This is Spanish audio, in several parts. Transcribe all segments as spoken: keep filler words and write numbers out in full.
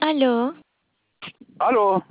Aló, Aló,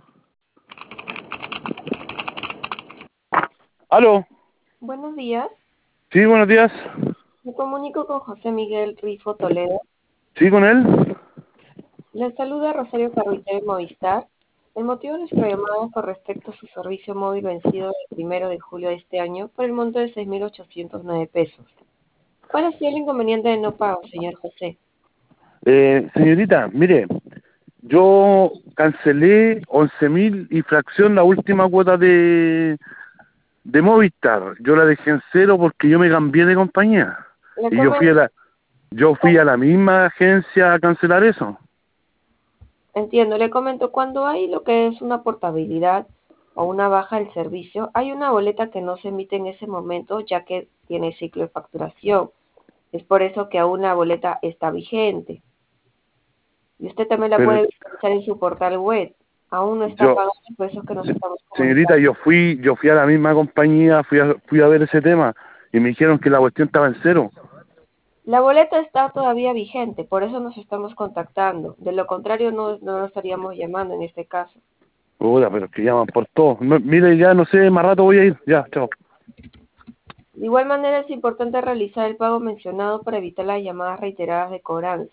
aló. Buenos días, Sí, buenos días. me comunico con José Miguel Rifo Toledo. Sí, con él. Les saluda Rosario Carruitero de Movistar. El motivo de nuestra llamada es con respecto a su servicio móvil vencido el primero de julio de este año por el monto de seis mil ochocientos nueve pesos. ¿Cuál ha sido el inconveniente de no pago, señor José? Eh, señorita, mire, yo cancelé once mil y fracción la última cuota de, de Movistar. Yo la dejé en cero porque yo me cambié de compañía. Le Y yo fui a comento, la, yo fui a la misma agencia a cancelar eso. entiendo, le comento, cuando hay lo que es una portabilidad o una baja del servicio, hay una boleta que no se emite en ese momento ya que tiene ciclo de facturación. Es por eso que aún la boleta está vigente. Y usted también la Pero puede visualizar en su portal web. Aún no está yo, pagando, por eso es que nos estamos señorita, comunicando. yo fui, yo fui a la misma compañía, fui a, fui a ver ese tema y me dijeron que la cuestión estaba en cero. La boleta está todavía vigente, por eso nos estamos contactando. De lo contrario, no, no nos estaríamos llamando en este caso. Puta, pero es que llaman por todo. No, mire, ya no sé, más rato voy a ir. Ya, chao. De igual manera, es importante realizar el pago mencionado para evitar las llamadas reiteradas de cobranza.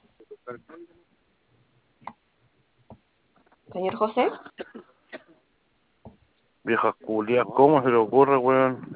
Señor José. Vieja culia, ¿cómo se le ocurre, weón?